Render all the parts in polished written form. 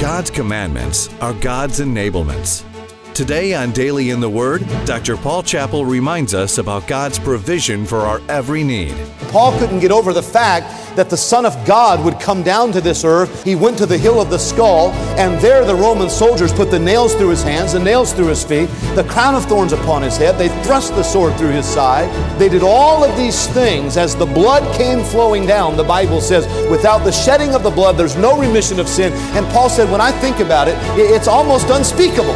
God's commandments are God's enablements. Today on Daily in the Word, Dr. Paul Chappell reminds us about God's provision for our every need. Paul couldn't get over the fact that the Son of God would come down to this earth. He went to the hill of the skull, and there the Roman soldiers put the nails through his hands, the nails through his feet, the crown of thorns upon his head. They thrust the sword through his side. They did all of these things as the blood came flowing down. The Bible says, without the shedding of the blood, there's no remission of sin. And Paul said, when I think about it, it's almost unspeakable.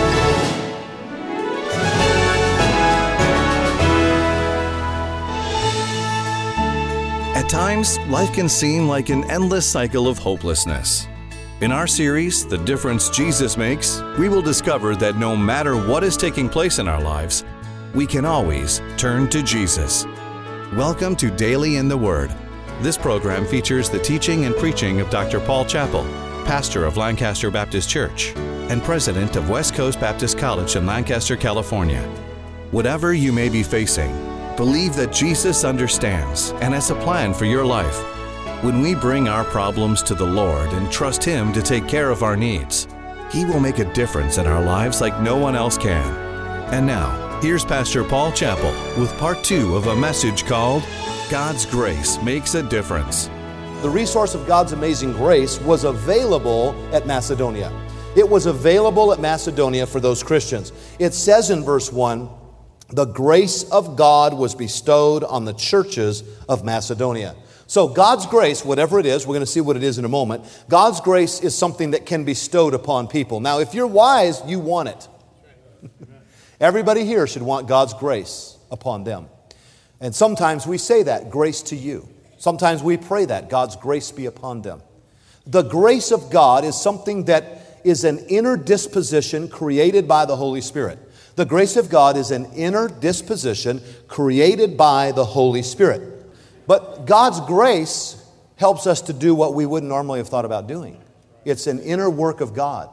At times, life can seem like an endless cycle of hopelessness. In our series, The Difference Jesus Makes, we will discover that no matter what is taking place in our lives, we can always turn to Jesus. Welcome to Daily in the Word. This program features the teaching and preaching of Dr. Paul Chappell, pastor of Lancaster Baptist Church and president of West Coast Baptist College in Lancaster, California. Whatever you may be facing, believe that Jesus understands and has a plan for your life. When we bring our problems to the Lord and trust Him to take care of our needs, He will make a difference in our lives like no one else can. And now, here's Pastor Paul Chappell with part 2 of a message called God's Grace Makes a Difference. The resource of God's amazing grace was available at Macedonia. It was available at Macedonia for those Christians. It says in verse 1, the grace of God was bestowed on the churches of Macedonia. So God's grace, whatever it is, we're going to see what it is in a moment. God's grace is something that can be bestowed upon people. Now, if you're wise, you want it. Everybody here should want God's grace upon them. And sometimes we say that, grace to you. Sometimes we pray that, God's grace be upon them. The grace of God is something that is an inner disposition created by the Holy Spirit. The grace of God is an inner disposition created by the Holy Spirit. But God's grace helps us to do what we wouldn't normally have thought about doing. It's an inner work of God.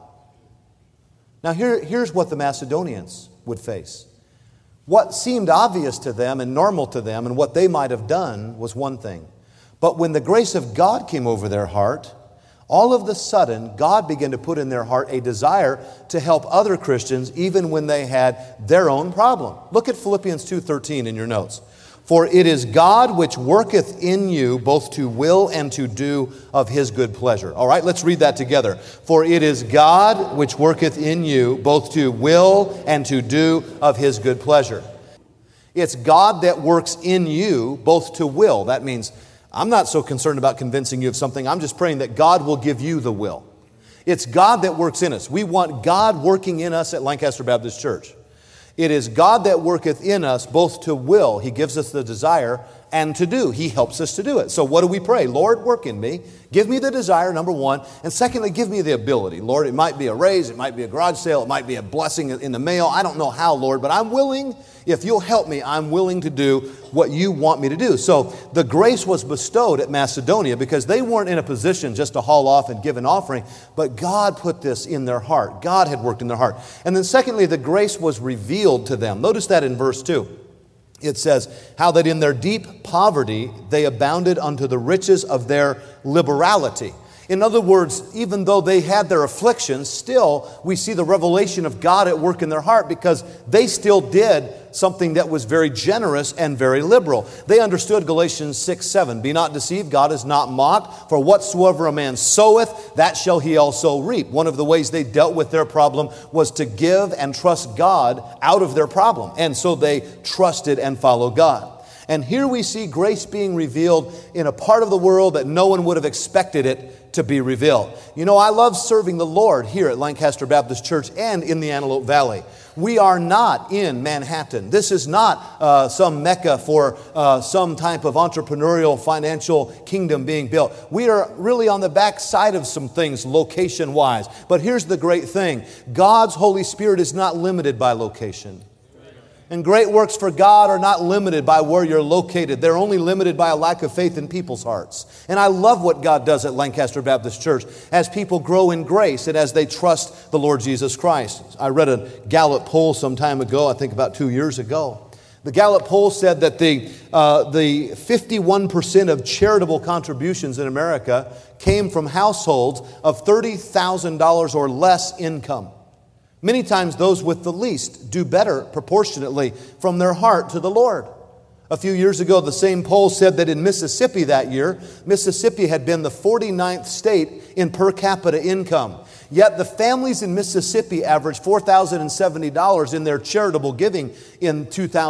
Now here's what the Macedonians would face. What seemed obvious to them and normal to them and what they might have done was one thing. But when the grace of God came over their heart, all of a sudden, God began to put in their heart a desire to help other Christians even when they had their own problem. Look at Philippians 2:13 in your notes. For it is God which worketh in you both to will and to do of His good pleasure. All right, let's read that together. For it is God which worketh in you both to will and to do of His good pleasure. It's God that works in you both to will. That means I'm not so concerned about convincing you of something. I'm just praying that God will give you the will. It's God that works in us. We want God working in us at Lancaster Baptist Church. It is God that worketh in us both to will. He gives us the desire, and to do. He helps us to do it. So what do we pray? Lord, work in me. Give me the desire, number one. And secondly, give me the ability. Lord, it might be a raise. It might be a garage sale. It might be a blessing in the mail. I don't know how, Lord, but I'm willing. If you'll help me, I'm willing to do what you want me to do. So the grace was bestowed at Macedonia because they weren't in a position just to haul off and give an offering, but God put this in their heart. God had worked in their heart. And then secondly, the grace was revealed to them. Notice that in verse 2. It says, how that in their deep poverty they abounded unto the riches of their liberality. In other words, even though they had their afflictions, still we see the revelation of God at work in their heart because they still did something that was very generous and very liberal. They understood Galatians 6:7. Be not deceived, God is not mocked. For whatsoever a man soweth, that shall he also reap. One of the ways they dealt with their problem was to give and trust God out of their problem. And so they trusted and followed God. And here we see grace being revealed in a part of the world that no one would have expected it to be revealed. You know, I love serving the Lord here at Lancaster Baptist Church and in the Antelope Valley. We are not in Manhattan. This is not some mecca for some type of entrepreneurial financial kingdom being built. We are really on the back side of some things location-wise. But here's the great thing. God's Holy Spirit is not limited by location. And great works for God are not limited by where you're located. They're only limited by a lack of faith in people's hearts. And I love what God does at Lancaster Baptist Church as people grow in grace and as they trust the Lord Jesus Christ. I read a Gallup poll some time ago, I think about 2 years ago, The Gallup poll said that the 51% of charitable contributions in America came from households of $30,000 or less income. Many times those with the least do better proportionately from their heart to the Lord. A few years ago, the same poll said that in Mississippi that year, Mississippi had been the 49th state in per capita income. Yet the families in Mississippi averaged $4,070 in their charitable giving in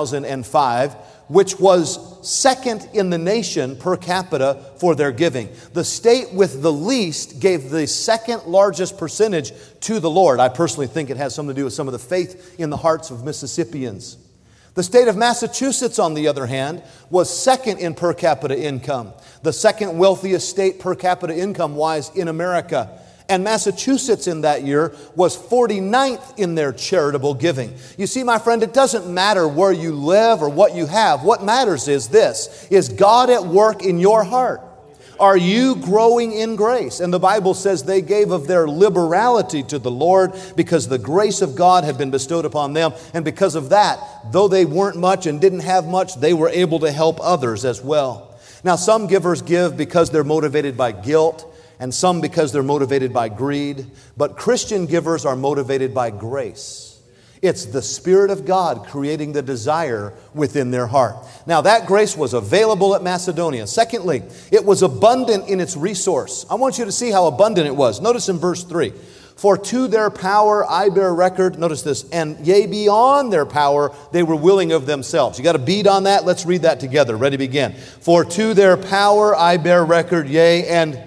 2005, which was second in the nation per capita for their giving. The state with the least gave the second largest percentage to the Lord. I personally think it has something to do with some of the faith in the hearts of Mississippians. The state of Massachusetts, on the other hand, was second in per capita income, the second wealthiest state per capita income-wise in America. And Massachusetts in that year was 49th in their charitable giving. You see, my friend, it doesn't matter where you live or what you have. What matters is this: is God at work in your heart? Are you growing in grace? And the Bible says they gave of their liberality to the Lord because the grace of God had been bestowed upon them. And because of that, though they weren't much and didn't have much, they were able to help others as well. Now, some givers give because they're motivated by guilt, and some because they're motivated by greed. But Christian givers are motivated by grace. It's the Spirit of God creating the desire within their heart. Now, that grace was available at Macedonia. Secondly, it was abundant in its resource. I want you to see how abundant it was. Notice in verse 3. For to their power I bear record, notice this, and yea, beyond their power they were willing of themselves. You got a beat on that? Let's read that together. Ready, begin. For to their power I bear record, yea, and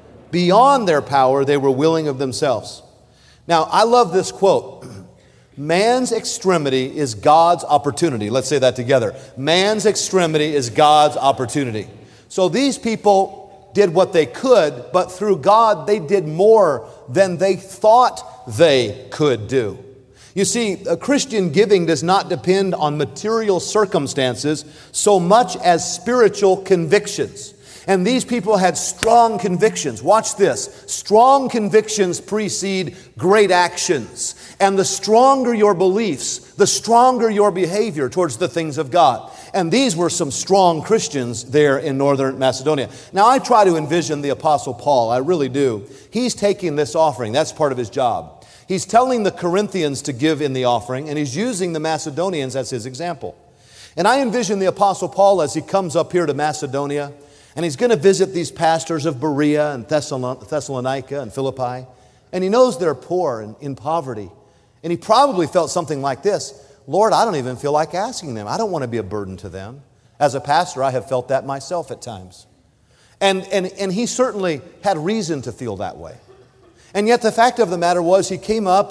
beyond their power they were willing of themselves. Now, I love this quote. Man's extremity is God's opportunity. Let's say that together. Man's extremity is God's opportunity. So these people did what they could, but through God they did more than they thought they could do. You see, a Christian giving does not depend on material circumstances so much as spiritual convictions. And these people had strong convictions. Watch this. Strong convictions precede great actions. And the stronger your beliefs, the stronger your behavior towards the things of God. And these were some strong Christians there in northern Macedonia. Now, I try to envision the Apostle Paul. I really do. He's taking this offering. That's part of his job. He's telling the Corinthians to give in the offering, and he's using the Macedonians as his example. And I envision the Apostle Paul as he comes up here to Macedonia, and he's going to visit these pastors of Berea and Thessalonica and Philippi. And he knows they're poor and in poverty. And he probably felt something like this: Lord, I don't even feel like asking them. I don't want to be a burden to them. As a pastor, I have felt that myself at times. And he certainly had reason to feel that way. And yet the fact of the matter was, he came up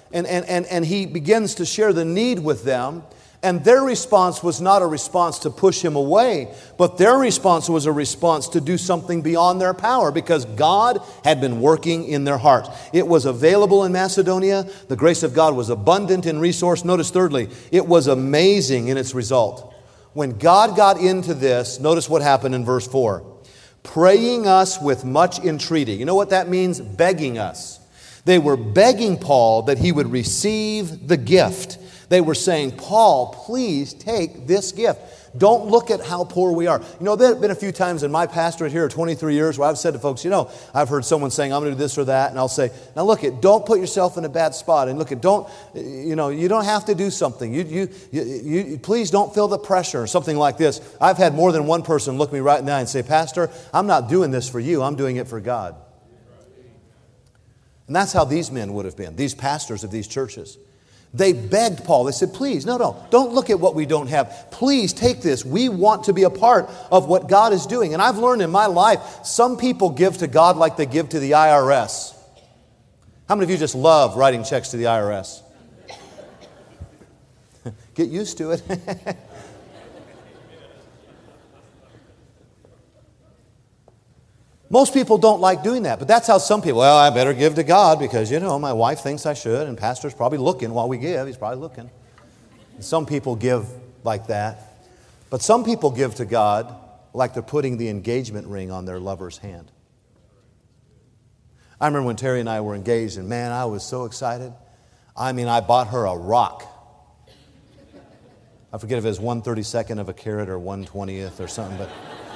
and he begins to share the need with them. And their response was not a response to push him away, but their response was a response to do something beyond their power, because God had been working in their hearts. It was available in Macedonia. The grace of God was abundant in resource. Notice thirdly, it was amazing in its result. When God got into this, notice what happened in verse 4. Praying us with much entreaty. You know what that means? Begging us. They were begging Paul that he would receive the gift. They were saying, Paul, please take this gift. Don't look at how poor we are. You know, there have been a few times in my pastorate here, 23 years, where I've said to folks, I've heard someone saying, I'm going to do this or that. And I'll say, now look, don't put yourself in a bad spot. And look, you don't have to do something. You please don't feel the pressure or something like this. I've had more than one person look me right in the eye and say, Pastor, I'm not doing this for you. I'm doing it for God. And that's how these men would have been, these pastors of these churches. They begged Paul. They said, please, no, don't look at what we don't have. Please take this. We want to be a part of what God is doing. And I've learned in my life, some people give to God like they give to the IRS. How many of you just love writing checks to the IRS? Get used to it. Most people don't like doing that, but that's how some people, I better give to God because, my wife thinks I should, and pastor's probably looking while we give. He's probably looking. And some people give like that. But some people give to God like they're putting the engagement ring on their lover's hand. I remember when Terry and I were engaged, and man, I was so excited. I bought her a rock. I forget if it was 1/32 of a carat or 1/20th or something, but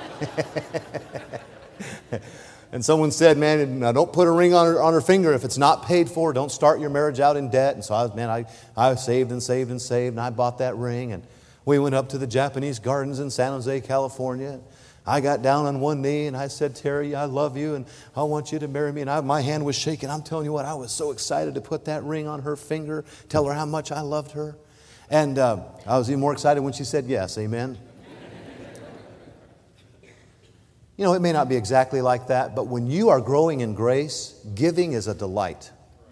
and someone said, man, now don't put a ring on her finger if it's not paid for. Don't start your marriage out in debt. And so I saved and saved and saved, and I bought that ring. And we went up to the Japanese gardens in San Jose, California. I got down on one knee and I said, Terry, I love you and I want you to marry me. And my hand was shaking. I'm telling you what, I was so excited to put that ring on her finger, tell her how much I loved her. And I was even more excited when she said yes, amen. You know, it may not be exactly like that, but when you are growing in grace, giving is a delight.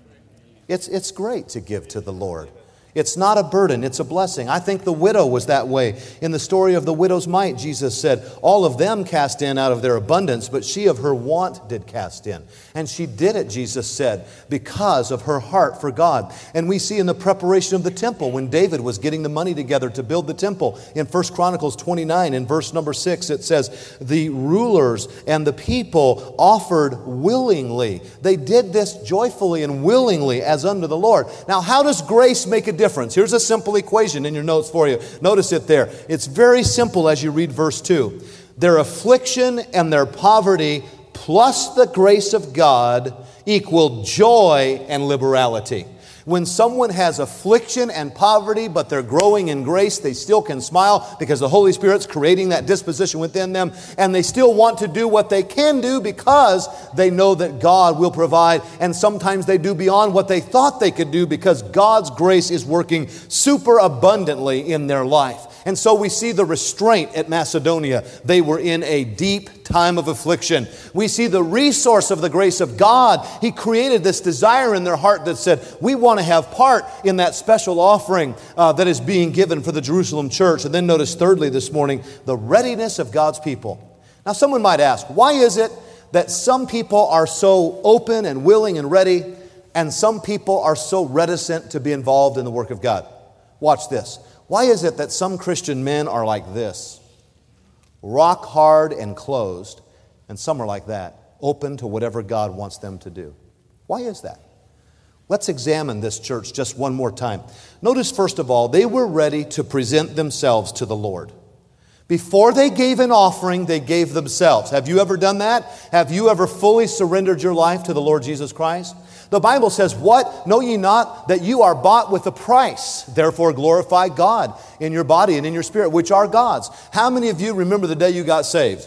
It's great to give to the Lord. It's not a burden, it's a blessing. I think the widow was that way. In the story of the widow's mite, Jesus said, all of them cast in out of their abundance, but she of her want did cast in. And she did it, Jesus said, because of her heart for God. And we see in the preparation of the temple, when David was getting the money together to build the temple, in 1 Chronicles 29, in verse number 6, it says, the rulers and the people offered willingly. They did this joyfully and willingly as unto the Lord. Now, how does grace make a difference? Here's a simple equation in your notes for you. Notice it there. It's very simple as you read verse 2. Their affliction and their poverty plus the grace of God equal joy and liberality. When someone has affliction and poverty, but they're growing in grace, they still can smile because the Holy Spirit's creating that disposition within them, and they still want to do what they can do because they know that God will provide, and sometimes they do beyond what they thought they could do because God's grace is working super abundantly in their life. And so we see the restraint at Macedonia. They were in a deep time of affliction. We see the resource of the grace of God. He created this desire in their heart that said, we want to have part in that special offering that is being given for the Jerusalem church. And then notice thirdly this morning, the readiness of God's people. Now someone might ask, why is it that some people are so open and willing and ready, and some people are so reticent to be involved in the work of God? Watch this. Why is it that some Christian men are like this, rock hard and closed, and some are like that, open to whatever God wants them to do? Why is that? Let's examine this church just one more time. Notice, first of all, they were ready to present themselves to the Lord. Before they gave an offering, they gave themselves. Have you ever done that? Have you ever fully surrendered your life to the Lord Jesus Christ? The Bible says, what? Know ye not that you are bought with a price? Therefore glorify God in your body and in your spirit, which are God's. How many of you remember the day you got saved?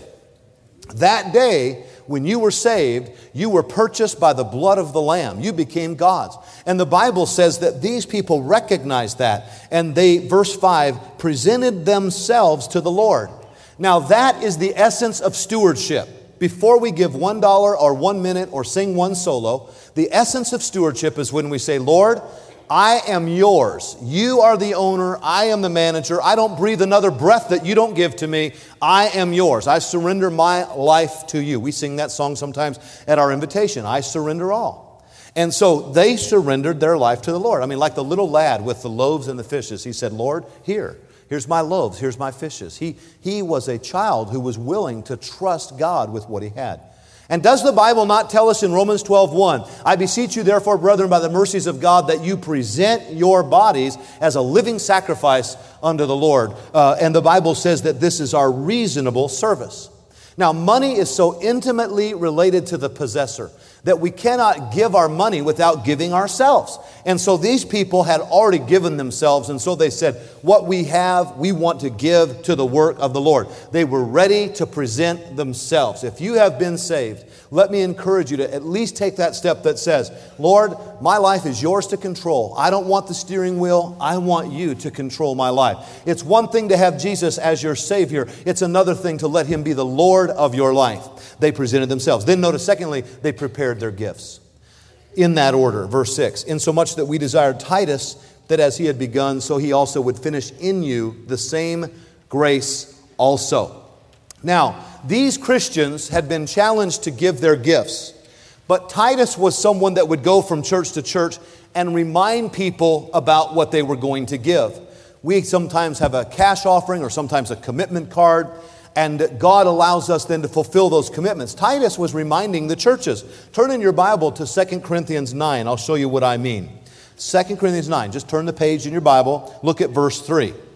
That day, when you were saved, you were purchased by the blood of the Lamb. You became God's. And the Bible says that these people recognized that. And they, verse 5, presented themselves to the Lord. Now that is the essence of stewardship. Before we give $1 or 1 minute or sing one solo, the essence of stewardship is when we say, Lord, I am yours. You are the owner. I am the manager. I don't breathe another breath that you don't give to me. I am yours. I surrender my life to you. We sing that song sometimes at our invitation. I surrender all. And so they surrendered their life to the Lord. I mean, like the little lad with the loaves and the fishes. He said, Lord, here's my loaves. Here's my fishes. He was a child who was willing to trust God with what he had. And does the Bible not tell us in Romans 12:1, I beseech you therefore, brethren, by the mercies of God, that you present your bodies as a living sacrifice unto the Lord. And the Bible says that this is our reasonable service. Now, money is so intimately related to the possessor that we cannot give our money without giving ourselves. And so these people had already given themselves, and so they said, what we have, we want to give to the work of the Lord. They were ready to present themselves. If you have been saved, let me encourage you to at least take that step that says, Lord, my life is yours to control. I don't want the steering wheel. I want you to control my life. It's one thing to have Jesus as your Savior. It's another thing to let Him be the Lord of your life. They presented themselves. Then notice, secondly, they prepared their gifts. In that order, verse 6, insomuch that we desired Titus, that as he had begun, so he also would finish in you the same grace also. Now, these Christians had been challenged to give their gifts, but Titus was someone that would go from church to church and remind people about what they were going to give. We sometimes have a cash offering or sometimes a commitment card, and God allows us then to fulfill those commitments. Titus was reminding the churches. Turn in your Bible to 2 Corinthians 9. I'll show you what I mean. 2 Corinthians 9. Just turn the page in your Bible. Look at verse 3.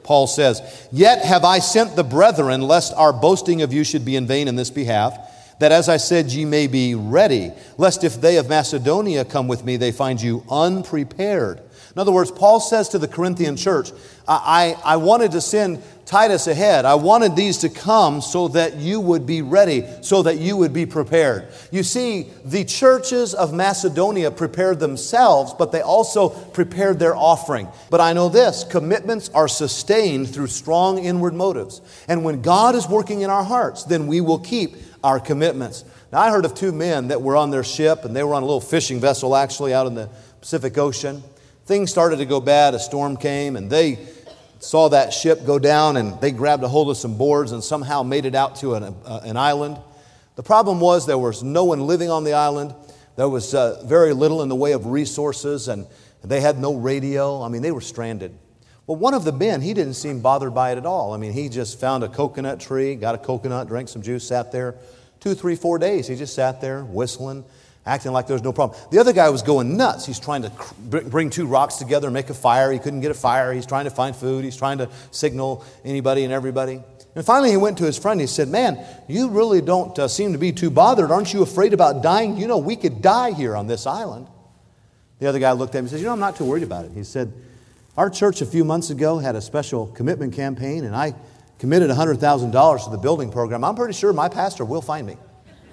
Paul says, "Yet have I sent the brethren, lest our boasting of you should be in vain in this behalf, that as I said, ye may be ready, lest if they of Macedonia come with me, they find you unprepared." In other words, Paul says to the Corinthian church, I wanted to send Titus ahead. I wanted these to come so that you would be ready, so that you would be prepared. You see, the churches of Macedonia prepared themselves, but they also prepared their offering. But I know this, commitments are sustained through strong inward motives. And when God is working in our hearts, then we will keep our commitments. Now, I heard of two men that were on their ship, and they were on a little fishing vessel actually out in the Pacific Ocean. Things started to go bad, a storm came, and they saw that ship go down, and they grabbed a hold of some boards and somehow made it out to an island. The problem was there was no one living on the island. There was very little in the way of resources, and they had no radio. I mean, they were stranded. Well, one of the men, he didn't seem bothered by it at all. I mean, he just found a coconut tree, got a coconut, drank some juice, sat there. 2, 3, 4 days, he just sat there whistling, acting like there was no problem. The other guy was going nuts. He's trying to bring two rocks together and make a fire. He couldn't get a fire. He's trying to find food. He's trying to signal anybody and everybody. And finally he went to his friend. He said, "Man, you really don't seem to be too bothered. Aren't you afraid about dying? You know, we could die here on this island." The other guy looked at him and said, "I'm not too worried about it." He said, "Our church a few months ago had a special commitment campaign, and I committed $100,000 to the building program. I'm pretty sure my pastor will find me."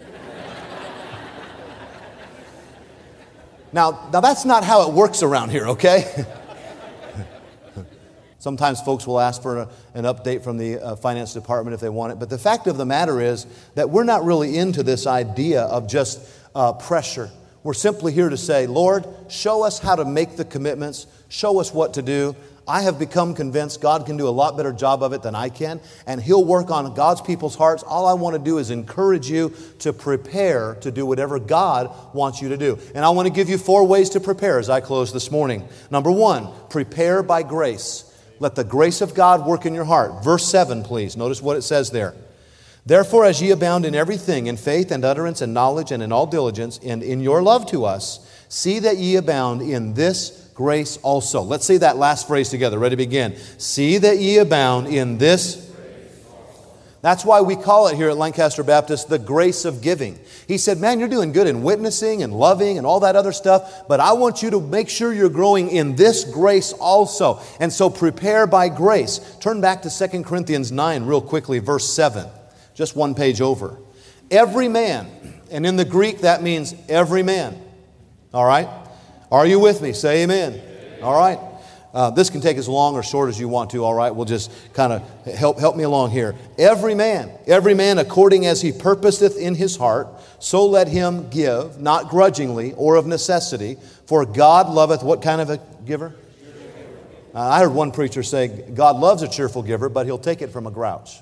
Now that's not how it works around here, okay? Sometimes folks will ask for an update from the finance department if they want it. But the fact of the matter is that we're not really into this idea of just pressure. We're simply here to say, "Lord, show us how to make the commitments. Show us what to do." I have become convinced God can do a lot better job of it than I can, and He'll work on God's people's hearts. All I want to do is encourage you to prepare to do whatever God wants you to do. And I want to give you 4 ways to prepare as I close this morning. Number 1, prepare by grace. Let the grace of God work in your heart. Verse 7, please. Notice what it says there. "Therefore, as ye abound in everything, in faith and utterance and knowledge and in all diligence, and in your love to us, see that ye abound in this grace also." Let's say that last phrase together. Ready, begin. See that ye abound in this grace also. That's why we call it here at Lancaster Baptist the grace of giving. He said, "Man, you're doing good in witnessing and loving and all that other stuff, but I want you to make sure you're growing in this grace also." And so prepare by grace. Turn back to 2 Corinthians 9 real quickly, verse 7. Just one page over. Every man, and in the Greek that means every man. All right? Are you with me? Say amen. Amen. All right. This can take as long or short as you want to, all right? We'll just kind of help me along here. Every man according as he purposeth in his heart, so let him give, not grudgingly or of necessity, for God loveth what kind of a giver? I heard one preacher say, God loves a cheerful giver, but He'll take it from a grouch.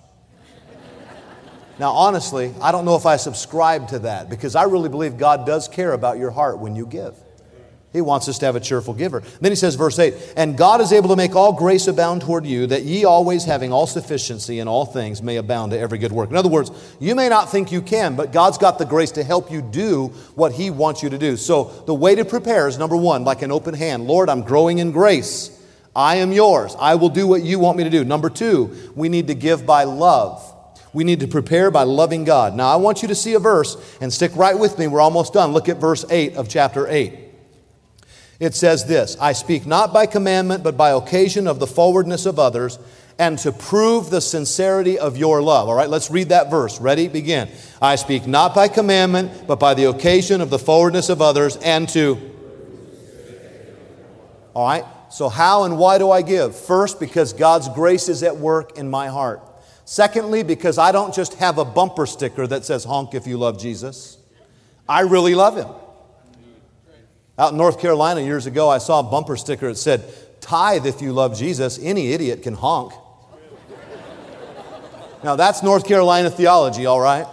Now, honestly, I don't know if I subscribe to that, because I really believe God does care about your heart when you give. He wants us to have a cheerful giver. Then he says, verse 8, "And God is able to make all grace abound toward you, that ye always having all sufficiency in all things may abound to every good work." In other words, you may not think you can, but God's got the grace to help you do what He wants you to do. So the way to prepare is, number 1, like an open hand. Lord, I'm growing in grace. I am yours. I will do what you want me to do. Number 2, we need to give by love. We need to prepare by loving God. Now, I want you to see a verse, and stick right with me. We're almost done. Look at verse 8 of chapter 8. It says this, "I speak not by commandment, but by occasion of the forwardness of others, and to prove the sincerity of your love." All right, let's read that verse. Ready? Begin. "I speak not by commandment, but by the occasion of the forwardness of others, and to..." All right, so how and why do I give? First, because God's grace is at work in my heart. Secondly, because I don't just have a bumper sticker that says, "Honk if you love Jesus." I really love Him. Out in North Carolina years ago, I saw a bumper sticker that said, "Tithe if you love Jesus. Any idiot can honk." Now, that's North Carolina theology, all right?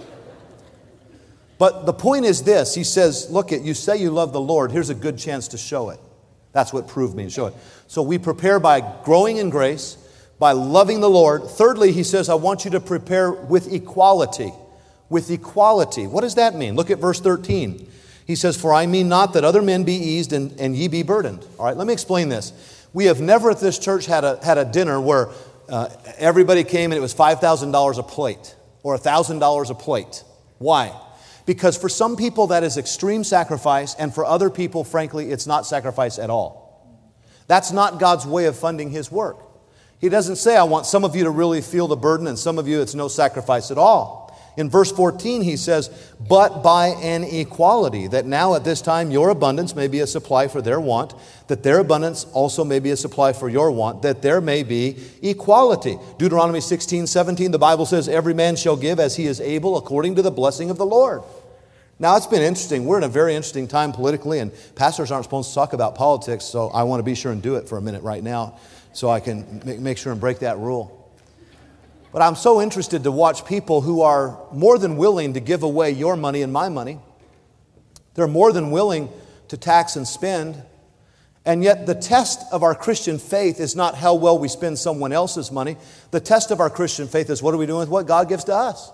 But the point is this. He says, look, you say you love the Lord. Here's a good chance to show it. That's what prove means, show it. So we prepare by growing in grace, by loving the Lord. Thirdly, he says, I want you to prepare with equality. With equality. What does that mean? Look at verse 13. He says, "For I mean not that other men be eased and ye be burdened." All right, let me explain this. We have never at this church had a dinner where everybody came and it was $5,000 a plate or $1,000 a plate. Why? Because for some people that is extreme sacrifice, and for other people, frankly, it's not sacrifice at all. That's not God's way of funding His work. He doesn't say, I want some of you to really feel the burden and some of you it's no sacrifice at all. In verse 14, He says, but by an equality, that now at this time your abundance may be a supply for their want, that their abundance also may be a supply for your want, that there may be equality. Deuteronomy 16:17, the Bible says, every man shall give as he is able according to the blessing of the Lord. Now, it's been interesting. We're in a very interesting time politically, and pastors aren't supposed to talk about politics, so I want to be sure and do it for a minute right now so I can make sure and break that rule. But I'm so interested to watch people who are more than willing to give away your money and my money. They're more than willing to tax and spend. And yet the test of our Christian faith is not how well we spend someone else's money. The test of our Christian faith is what are we doing with what God gives to us?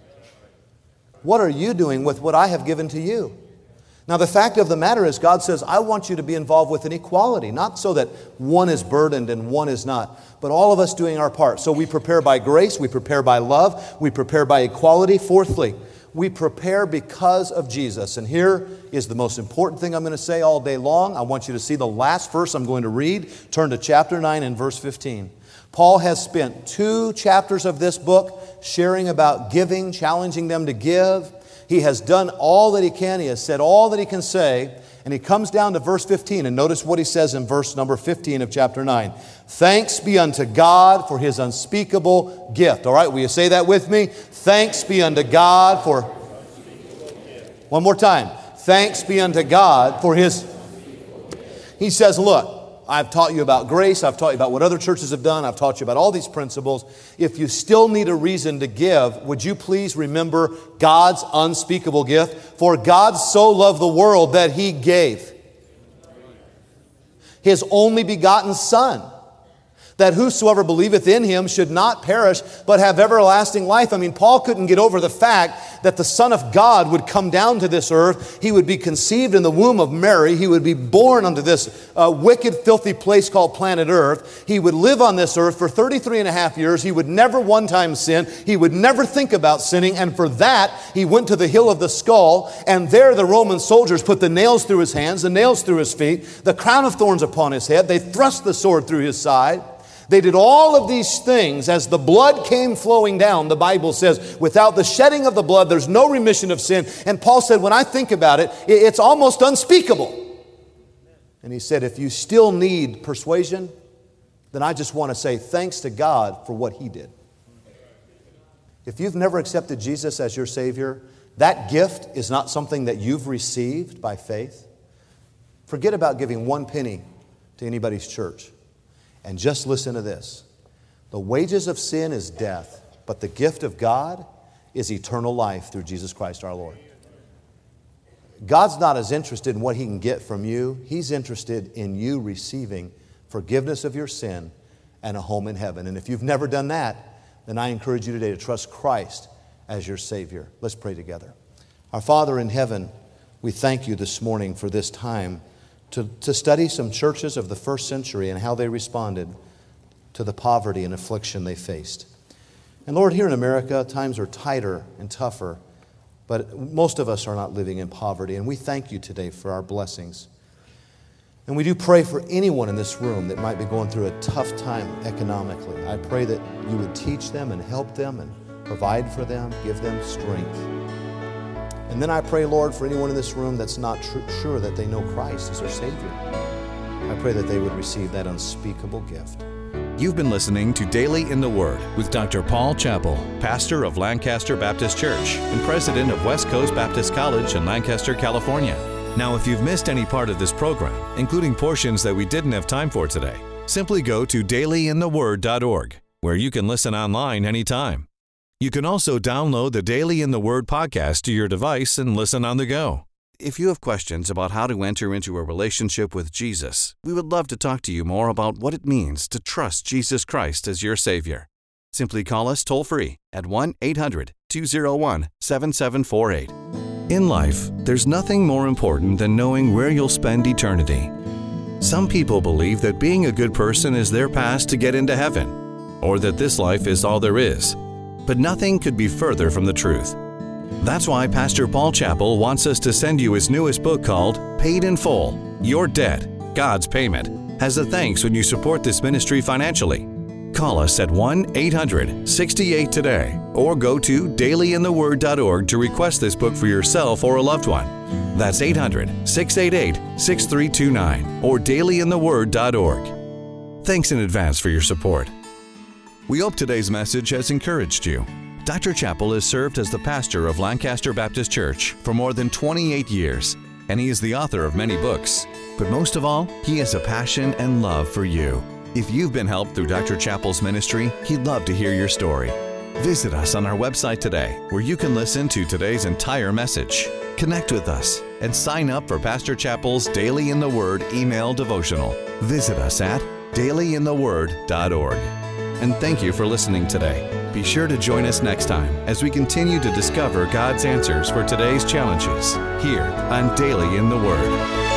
What are you doing with what I have given to you? Now, the fact of the matter is God says, I want you to be involved with an equality, not so that one is burdened and one is not, but all of us doing our part. So we prepare by grace, we prepare by love, we prepare by equality. Fourthly, we prepare because of Jesus. And here is the most important thing I'm going to say all day long. I want you to see the last verse I'm going to read. Turn to chapter 9 and verse 15. Paul has spent 2 chapters of this book sharing about giving, challenging them to give. He has done all that he can. He has said all that he can say. And he comes down to verse 15. And notice what he says in verse number 15 of chapter 9. Thanks be unto God for His unspeakable gift. All right, will you say that with me? Thanks be unto God for... One more time. Thanks be unto God for His... He says, look, I've taught you about grace. I've taught you about what other churches have done. I've taught you about all these principles. If you still need a reason to give, would you please remember God's unspeakable gift? For God so loved the world that He gave His only begotten Son, that whosoever believeth in Him should not perish, but have everlasting life. I mean, Paul couldn't get over the fact that the Son of God would come down to this earth. He would be conceived in the womb of Mary. He would be born unto this wicked, filthy place called planet Earth. He would live on this earth for 33 and a half years. He would never one time sin. He would never think about sinning. And for that, He went to the hill of the skull. And there the Roman soldiers put the nails through His hands, the nails through His feet, the crown of thorns upon His head. They thrust the sword through His side. They did all of these things as the blood came flowing down. The Bible says, without the shedding of the blood, there's no remission of sin. And Paul said, when I think about it, it's almost unspeakable. And he said, if you still need persuasion, then I just want to say thanks to God for what He did. If you've never accepted Jesus as your Savior, that gift is not something that you've received by faith. Forget about giving 1 penny to anybody's church. And just listen to this. The wages of sin is death, but the gift of God is eternal life through Jesus Christ our Lord. God's not as interested in what He can get from you. He's interested in you receiving forgiveness of your sin and a home in heaven. And if you've never done that, then I encourage you today to trust Christ as your Savior. Let's pray together. Our Father in heaven, we thank You this morning for this time to study some churches of the first century and how they responded to the poverty and affliction they faced. And Lord, here in America, times are tighter and tougher, but most of us are not living in poverty, and we thank You today for our blessings. And we do pray for anyone in this room that might be going through a tough time economically. I pray that You would teach them and help them and provide for them, give them strength. And then I pray, Lord, for anyone in this room that's not sure that they know Christ as their Savior. I pray that they would receive that unspeakable gift. You've been listening to Daily in the Word with Dr. Paul Chappell, pastor of Lancaster Baptist Church and president of West Coast Baptist College in Lancaster, California. Now, if you've missed any part of this program, including portions that we didn't have time for today, simply go to dailyintheword.org, where you can listen online anytime. You can also download the Daily in the Word podcast to your device and listen on the go. If you have questions about how to enter into a relationship with Jesus, we would love to talk to you more about what it means to trust Jesus Christ as your Savior. Simply call us toll-free at 1-800-201-7748. In life, there's nothing more important than knowing where you'll spend eternity. Some people believe that being a good person is their pass to get into heaven, or that this life is all there is. But nothing could be further from the truth. That's why Pastor Paul Chappell wants us to send you his newest book called Paid in Full, Your Debt, God's Payment, as a thanks when you support this ministry financially. Call us at 1-800-68-TODAY or go to dailyintheword.org to request this book for yourself or a loved one. That's 800-688-6329 or dailyintheword.org. Thanks in advance for your support. We hope today's message has encouraged you. Dr. Chappell has served as the pastor of Lancaster Baptist Church for more than 28 years, and he is the author of many books. But most of all, he has a passion and love for you. If you've been helped through Dr. Chappell's ministry, he'd love to hear your story. Visit us on our website today, where you can listen to today's entire message. Connect with us and sign up for Pastor Chappell's Daily in the Word email devotional. Visit us at dailyintheword.org. And thank you for listening today. Be sure to join us next time as we continue to discover God's answers for today's challenges here on Daily in the Word.